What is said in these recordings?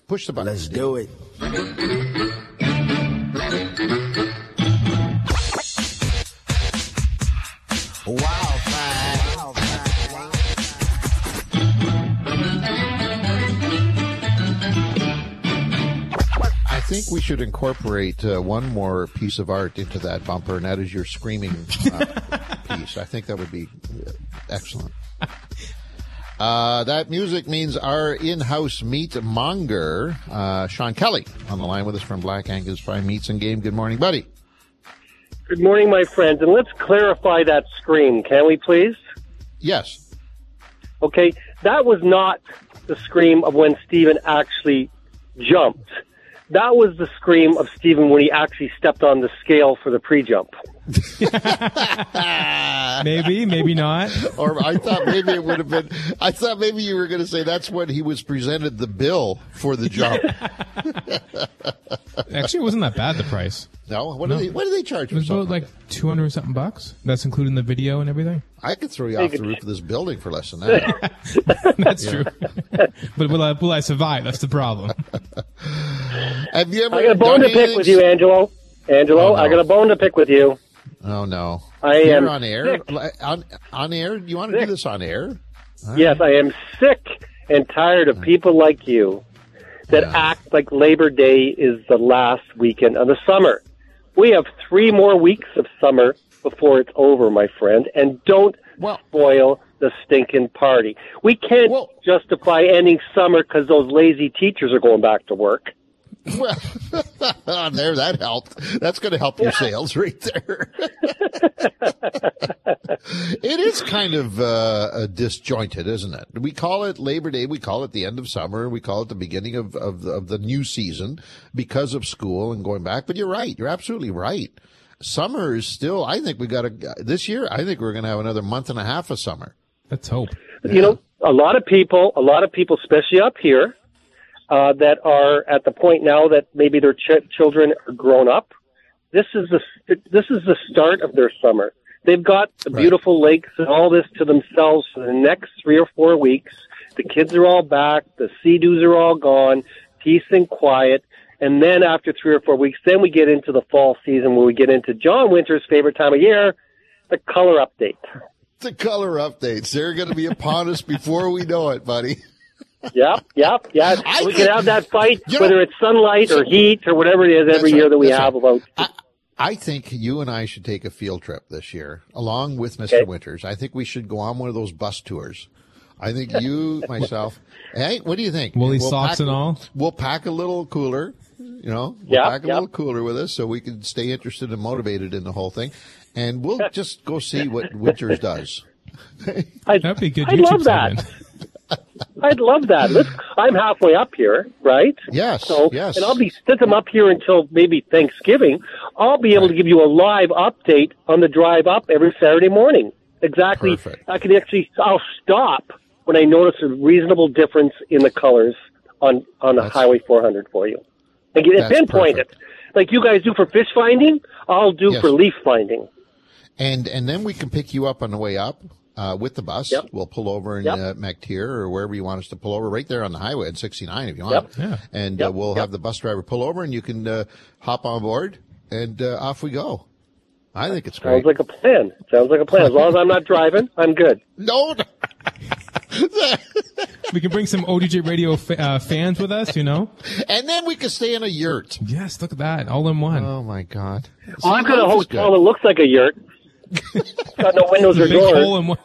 Push the button. Let's do it. I think we should incorporate one more piece of art into that bumper, and that is your screaming piece. I think that would be excellent. That music means our in-house meat monger, Sean Kelly, on the line with us from Black Angus Prime Meats and Game. Good morning, buddy. Good morning, my friends. And let's clarify that scream, can we please? Yes. Okay, that was not the scream of when Stephen actually jumped. That was the scream of Stephen when he actually stepped on the scale for the pre-jump. Maybe not. Or I thought maybe it would have been, I thought maybe you were going to say that's when he was presented the bill for the jump. Actually, it wasn't that bad, the price. No? What do they charge It was for about like 200 something bucks. That's including the video and everything. I could throw you off the roof of this building for less than that. That's true. But will I survive? That's the problem. Have you ever I got a bone to pick with you, Angelo. Angelo, Oh, no. I got a bone to pick with you. Oh, no. I am You're on air? sick. On air? You want to do this on air? Yes, I am sick and tired of people like you that act like Labor Day is the last weekend of the summer. We have 3 more weeks of summer before it's over, my friend, and don't spoil the stinking party. We can't justify ending summer because those lazy teachers are going back to work. Well, there, that helped. That's going to help your sales right there. It is kind of disjointed, isn't it? We call it Labor Day. We call it the end of summer. We call it the beginning of the new season because of school and going back. But you're right. You're absolutely right. Summer is still, I think this year, I think we're going to have another month and a half of summer. Let's hope. You know, a lot of people, especially up here, that are at the point now that maybe their children are grown up. This is the start of their summer. They've got the beautiful lakes and all this to themselves for the next 3 or 4 weeks. The kids are all back. The sea-doos are all gone. Peace and quiet. And then after 3 or 4 weeks, then we get into the fall season where we get into John Winter's favorite time of year, the color update. The color updates. They're going to be upon us before we know it, buddy. Yep. We can have that fight, whether it's sunlight or heat or whatever it is every year that we have about. I think you and I should take a field trip this year, along with Mr. Winters. I think we should go on one of those bus tours. I think you, myself. Hey, what do you think? Woolly socks and all? We'll pack a little cooler, We'll pack a little cooler with us so we can stay interested and motivated in the whole thing. And we'll just go see what Winters does. That'd be a good I'd YouTube love that. segment. I'd love that. I'm halfway up here, right? Yes, yes. And since I'm up here until maybe Thanksgiving, I'll be able to give you a live update on the drive up every Saturday morning. Exactly. Perfect. I'll stop when I notice a reasonable difference in the colors on the Highway 400 for you. And get it pinpointed. Like you guys do for fish finding, I'll do for leaf finding. And then we can pick you up on the way up. With the bus, we'll pull over in McTier or wherever you want us to pull over, right there on the highway at 69 if you want. Yeah. And we'll have the bus driver pull over, and you can hop on board, and off we go. I think it's great. Sounds like a plan. As long as I'm not driving, I'm good. No. We can bring some ODJ Radio fans with us, And then we can stay in a yurt. Yes, look at that. All in one. Oh, my God. I've got a hotel that looks like a yurt. Got no windows or Big doors. hole in one.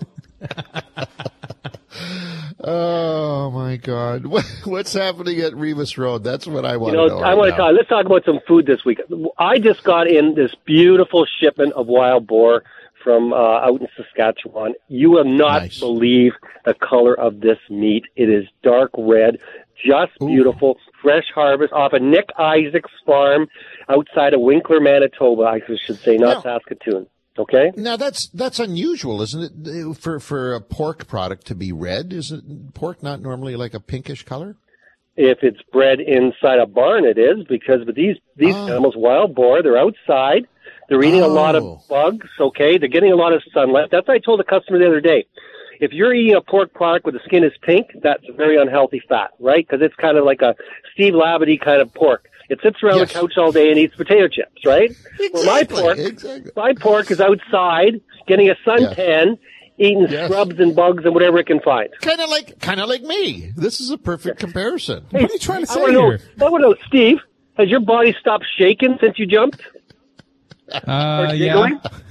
Oh my God! What's happening at Remus Road? That's what I want to know. I want to talk. Let's talk about some food this week. I just got in this beautiful shipment of wild boar from out in Saskatchewan. You will not believe the color of this meat. It is dark red, just beautiful, fresh harvest off of Nick Isaac's farm outside of Winkler, Manitoba. I should say, not Saskatoon. Okay. Now that's unusual, isn't it? For a pork product to be red, isn't pork not normally like a pinkish color? If it's bred inside a barn, it is, because with these animals, wild boar, they're outside, they're eating a lot of bugs. Okay, they're getting a lot of sunlight. That's what I told the customer the other day. if you're eating a pork product where the skin is pink, that's a very unhealthy fat, right? Because it's kind of like a Steve Labadie kind of pork. It sits around the couch all day and eats potato chips, right? Exactly. Well, my pork is outside getting a suntan, eating scrubs and bugs and whatever it can find. Kind of like me. This is a perfect comparison. What are you trying to say here? I want to know, Steve, has your body stopped shaking since you jumped? Yeah.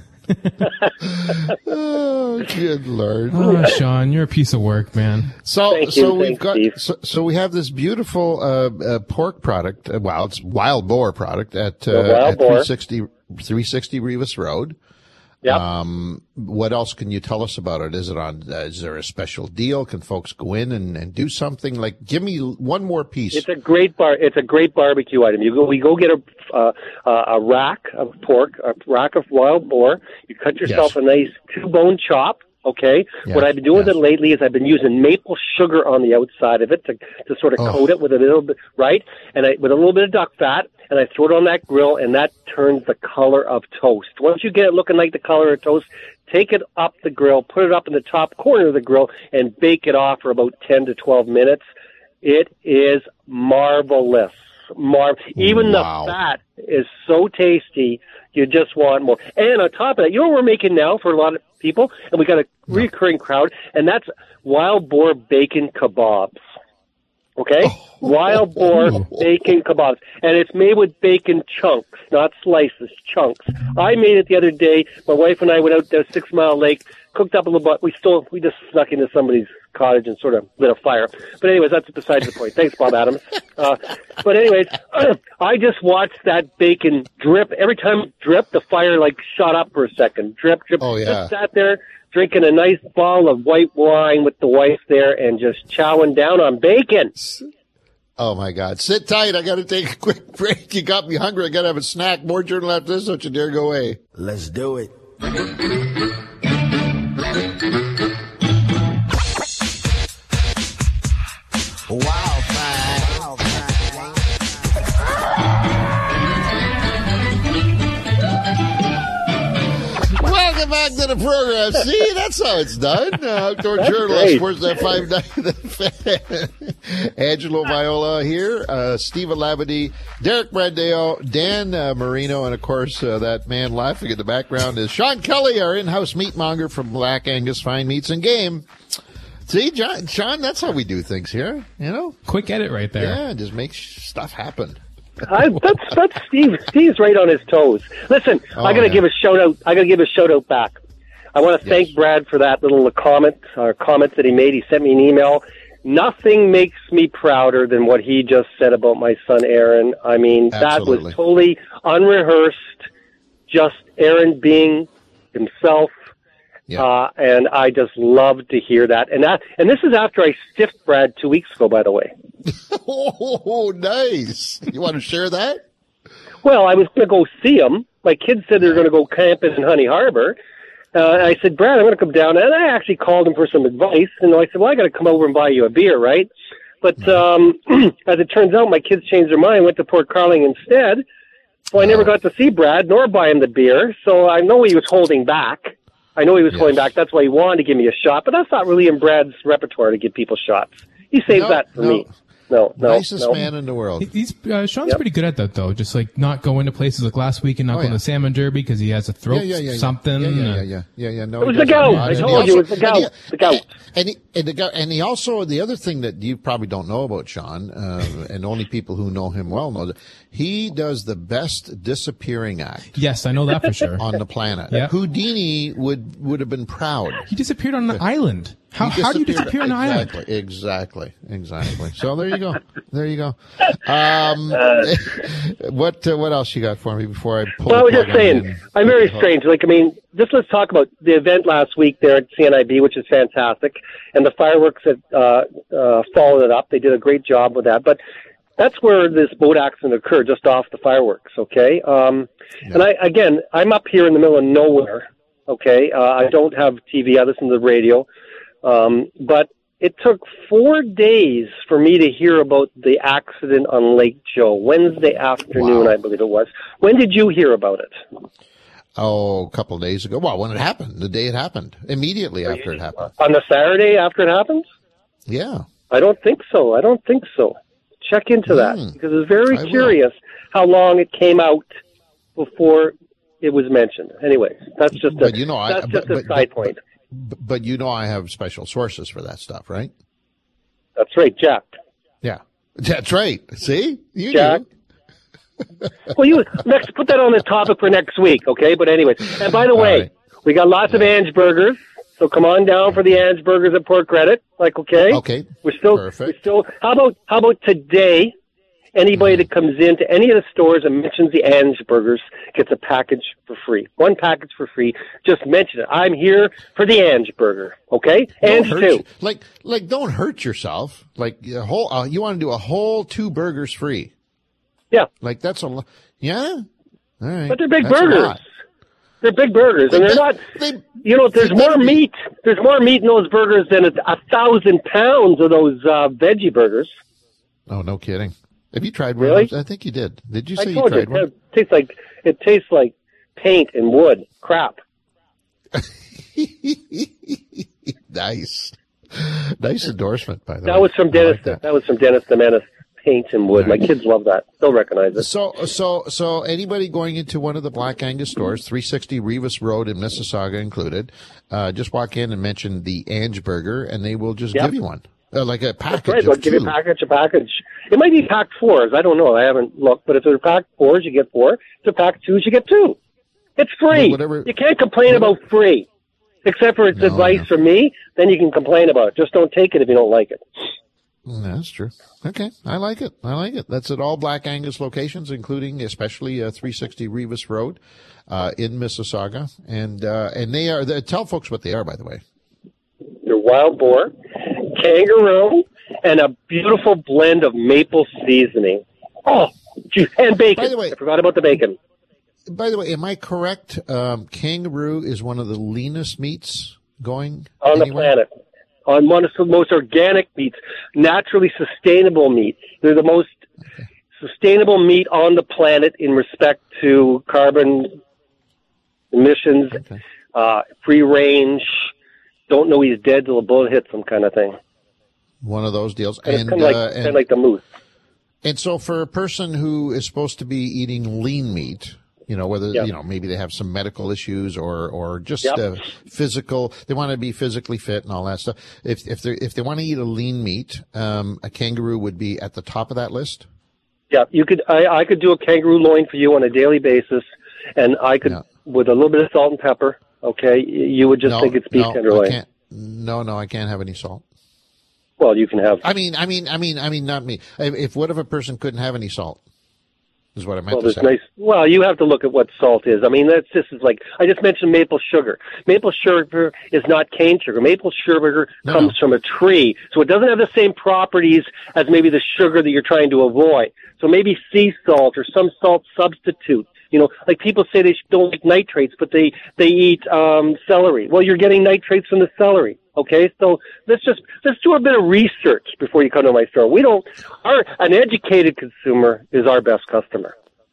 Oh, good Lord. Oh, Sean, you're a piece of work, man. So we have this beautiful pork product. Well, it's wild boar product at 360 Revis Road. Yep. What else can you tell us about it? Is there a special deal? Can folks go in and do something? Like, give me one more piece. It's a great barbecue item. We go get a rack of pork, a rack of wild boar. You cut yourself a nice 2-bone chop. Okay. Yes, what I've been doing with it lately is I've been using maple sugar on the outside of it to sort of coat it with a little bit, right? And with a little bit of duck fat, and I throw it on that grill, and that turns the color of toast. Once you get it looking like the color of toast, take it up the grill, put it up in the top corner of the grill, and bake it off for about 10 to 12 minutes. It is marvelous. Even the fat is so tasty, you just want more. And on top of that, you know what we're making now for a lot of people? And we got a recurring crowd, and that's wild boar bacon kebabs. Okay? Wild boar bacon kebabs. And it's made with bacon chunks, not slices, chunks. I made it the other day. My wife and I went out to 6 Mile Lake, cooked up a little bit. We just snuck into somebody's cottage and sort of lit a fire. But anyways, that's besides the point. Thanks, Bob Adams. But anyways, I just watched that bacon drip. Every time it dripped, the fire shot up for a second. Drip, drip. Oh, yeah. Just sat there drinking a nice bottle of white wine with the wife there and just chowing down on bacon. Oh, my God. Sit tight. I got to take a quick break. You got me hungry. I got to have a snack. More journal after this. Don't you dare go away. Let's do it. Welcome back to the program. See, that's how it's done. Outdoor Journalist, Sportsnet 590. Angelo Viola here. Steve Labadie, Derek Brandeo, Dan Marino, and of course, that man laughing in the background is Sean Kelly, our in-house meat monger from Black Angus Fine Meats and Game. See, Sean, that's how we do things here, you know? Quick edit right there. Yeah, just make stuff happen. That's Steve. Steve's right on his toes. Listen, I got to give a shout out. I got to give a shout out back. I want to thank Brad for that little comments that he made. He sent me an email. Nothing makes me prouder than what he just said about my son Aaron. I mean, that was totally unrehearsed. Just Aaron being himself. Yeah. And I just love to hear that. And this is after I stiffed Brad 2 weeks ago, by the way. Oh, nice. You want to share that? Well, I was going to go see him. My kids said they were going to go camping in Honey Harbor. I said, Brad, I'm going to come down. And I actually called him for some advice. And I said, well, I got to come over and buy you a beer, right? But as it turns out, my kids changed their mind, went to Port Carling instead. So I never got to see Brad nor buy him the beer. So I know he was holding back. Holding back. That's why he wanted to give me a shot. But that's not really in Brad's repertoire to give people shots. He saves that for me. No. Nicest man in the world. Sean's pretty good at that, though. Just not going to places like last week and not going to Salmon Derby because he has a throat something. Yeah. No, it was the gout. I told you it was the gout. The gout. And he also, the other thing that you probably don't know about Sean, and only people who know him well know, that he does the best disappearing act. Yes, I know that for sure. On the planet. Yep. Houdini would have been proud. He disappeared on an island. How do you disappear on an island? Exactly. So there you go. What else you got for me before I pull? Well, I was just saying, I'm very strange. Just let's talk about the event last week there at CNIB, which is fantastic, and the fireworks that followed it up. They did a great job with that, but that's where this boat accident occurred, just off the fireworks. Okay, and I'm up here in the middle of nowhere. Okay, I don't have TV. I listen to the radio. But it took 4 days for me to hear about the accident on Lake Joe. Wednesday afternoon, I believe it was. When did you hear about it? Oh, a couple of days ago. Well, when it happened, the day it happened, immediately after it happened. On the Saturday after it happened? Yeah. I don't think so. Check into that, because it's very curious how long it came out before it was mentioned. Anyway, that's just a side point. But you know I have special sources for that stuff, right? That's right, Jack. Yeah, that's right. See? You Jack. Well, you next put that on the topic for next week, okay? But anyway, and by the way, we got lots of Ange burgers, so come on down for the Ange burgers at Port Credit. Okay. We're still. How about today? Anybody that comes into any of the stores and mentions the Ange burgers gets a package for free. One package for free. Just mention it. I'm here for the Ange burger. Okay, Ange too. Like, don't hurt yourself. Like you want to do a whole 2 burgers free. Yeah. Like that's a yeah. All right. But they're big burgers. They're big burgers, and they're not. There's more meat. There's more meat in those burgers than 1,000 pounds of those veggie burgers. Oh, no kidding. Have you tried one? Really? I think you did. Did you say you tried one? It tastes like paint and wood. Crap. Nice endorsement, by the way. That was from Dennis. That was from Dennis the Menace. Paint and wood. My kids love that. They'll recognize it. So anybody going into one of the Black Angus stores, 360 Revis Road in Mississauga included, just walk in and mention the Ange burger, and they will just give you one. Like a package. That's right. They'll give you a package. It might be packed 4s. I don't know. I haven't looked. But if they're packed 4s, you get 4. If they're packed 2s, you get 2. It's free. You can't complain about free. Except for it's advice from me, then you can complain about it. Just don't take it if you don't like it. That's true. Okay. I like it. That's at all Black Angus locations, including especially 360 Revis Road in Mississauga. And tell folks what they are, by the way. They're wild boar, kangaroo, and a beautiful blend of maple seasoning. Oh, and bacon. By the way, I forgot about the bacon. By the way, am I correct? Kangaroo is one of the leanest meats going on the planet. On one of the most organic meats, naturally sustainable meats. They're the most sustainable meat on the planet in respect to carbon emissions, free range, don't know he's dead till a bullet hits him kind of thing. One of those deals. Kind of like the moose. And so for a person who is supposed to be eating lean meat, whether, maybe they have some medical issues or just physical, they want to be physically fit and all that stuff. If they want to eat a lean meat, a kangaroo would be at the top of that list. Yeah, you could, I could do a kangaroo loin for you on a daily basis, and I could, with a little bit of salt and pepper, okay, you would just think it's beef tenderloin. I can't have any salt. Well, you can have. I mean, not me. What if a person couldn't have any salt? Is what I meant to say. Well, you have to look at what salt is. I mean, this is like, I just mentioned maple sugar. Maple sugar is not cane sugar. Maple sugar comes from a tree, so it doesn't have the same properties as maybe the sugar that you're trying to avoid. So maybe sea salt or some salt substitute. Like people say they don't like nitrates, but they eat celery. Well, you're getting nitrates from the celery. Okay, so let's do a bit of research before you come to my store. An educated consumer is our best customer.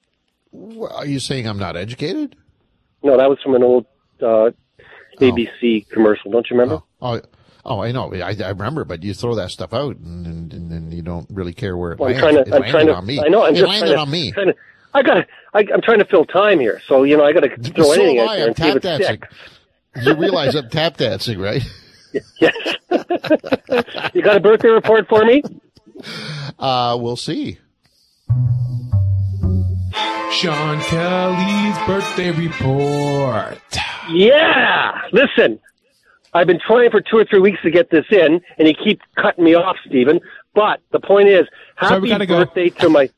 Well, are you saying I'm not educated? No, that was from an old ABC commercial. Don't you remember? Oh, I know. I remember, but you throw that stuff out, and you don't really care where it lands. I'm trying to fill time here, so I got to throw anything at you and see if it sticks. You realize I'm tap dancing, right? Yes. You got a birthday report for me? We'll see. Sean Kelly's birthday report. Yeah. Listen, I've been trying for 2 or 3 weeks to get this in, and you keep cutting me off, Stephen. But the point is, happy birthday to my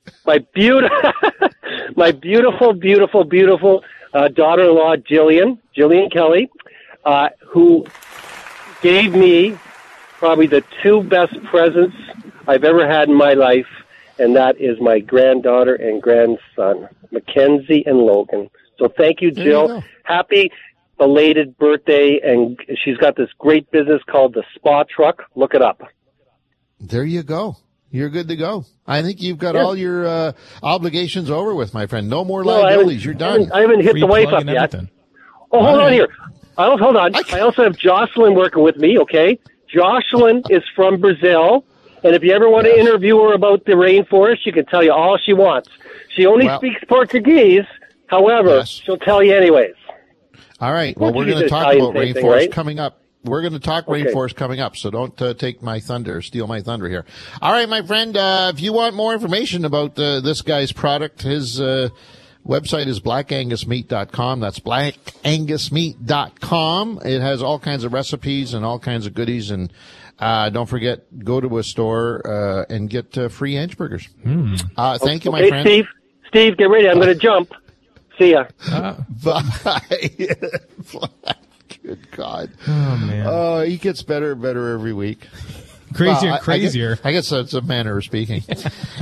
beautiful daughter-in-law, Jillian Kelly, who gave me probably the 2 best presents I've ever had in my life, and that is my granddaughter and grandson, Mackenzie and Logan. So thank you, Jill. Happy belated birthday, and she's got this great business called the Spa Truck. Look it up. There you go. You're good to go. I think you've got all your obligations over with, my friend. No more liabilities. You're done. I haven't hit the wife up yet. Oh, hold on here. Hold on. I also have Jocelyn working with me, okay? Jocelyn is from Brazil, and if you ever want to interview her about the rainforest, she can tell you all she wants. She only speaks Portuguese. However, she'll tell you anyways. All right. Well, we're going to talk about rainforest coming up. We're going to talk rainforest coming up, so don't take my thunder, steal my thunder here. All right, my friend, if you want more information about this guy's product, his website is blackangusmeat.com. That's blackangusmeat.com. It has all kinds of recipes and all kinds of goodies, and don't forget, go to a store and get free Anchburgers. Thank you, my friend. Steve, get ready. I'm going to jump. See ya. Bye. Good God. Oh, man. He gets better and better every week. Crazier and crazier. I guess that's a manner of speaking.